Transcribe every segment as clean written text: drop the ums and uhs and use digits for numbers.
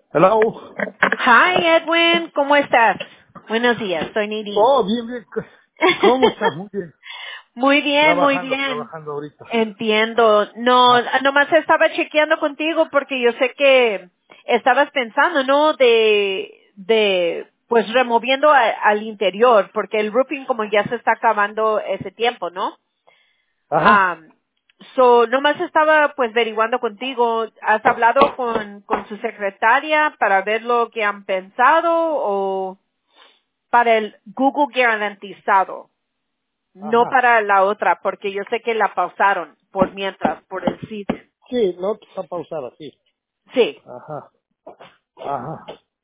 Hello. Hi, Edwin, ¿cómo estás? Buenos días, soy Nidhi. Oh, bien, bien. ¿Cómo estás? Muy bien. Muy bien, muy bien. Trabajando ahorita. Entiendo. No, Ajá. nomás estaba chequeando contigo porque yo sé que estabas pensando, ¿no? Pues removiendo al interior, porque el roofing como ya se está acabando ese tiempo, ¿no? Ajá. Nomás estaba pues averiguando contigo, ¿has hablado con su secretaria para ver lo que han pensado o para el Google garantizado, no Ajá. para la otra, porque yo sé que la pausaron por mientras, por el season. Sí, no está pausada, sí. Sí, Ajá. Ajá.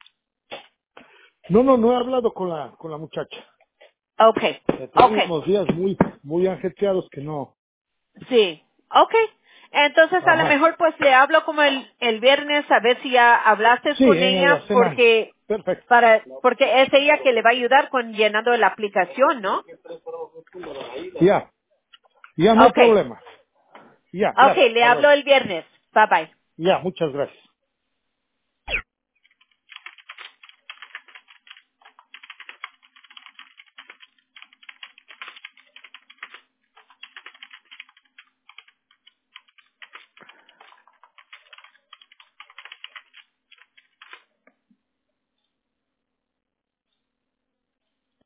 No he hablado con la muchacha. okay, Tengo okay, unos días muy ajetreados que no. sí, okay. Entonces a lo Ajá. mejor pues le hablo como el viernes a ver si ya hablaste Sí, con en ella la semana. Perfecto. porque es ella que le va a ayudar con llenando la aplicación, ¿no? Ya. Ya no hay Okay, problema. Ya, okay, gracias. le Hasta hablo luego. el viernes. Bye bye. Ya, muchas gracias.